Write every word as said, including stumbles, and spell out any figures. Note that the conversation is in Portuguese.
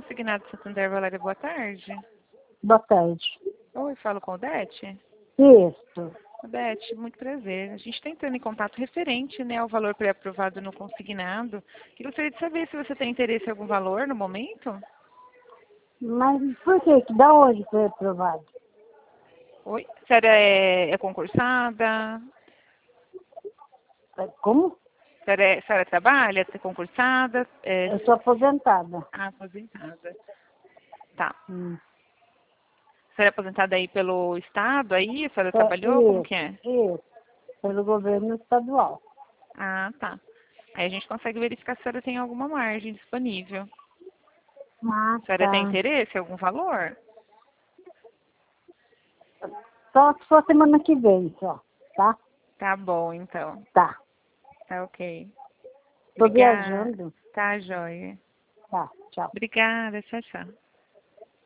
Consignado Santander, Valéria, boa tarde. Boa tarde. Oi, falo com o Odete? Isso. Odete, muito prazer. A gente está entrando em contato referente, né, ao valor pré-aprovado no consignado. E gostaria de saber se você tem interesse em algum valor no momento? Mas por que? Que da onde foi aprovado? Oi? A senhora é, é concursada? Como? A senhora, é, a senhora trabalha? É concursada? É... Eu sou aposentada. Ah, aposentada. Tá. Hum. A senhora é aposentada aí pelo Estado aí? A senhora É, trabalhou? isso, Como que é? isso. Pelo governo estadual. Ah, tá. Aí a gente consegue verificar se a senhora tem alguma margem disponível. Ah, A senhora tem tá. interesse em algum valor? Só, só semana que vem, só. Tá? Tá bom, então. Tá. Tá ok. Tô Obrigada. viajando. Tá, joia. Tá, tchau. Obrigada, tchau, tchau.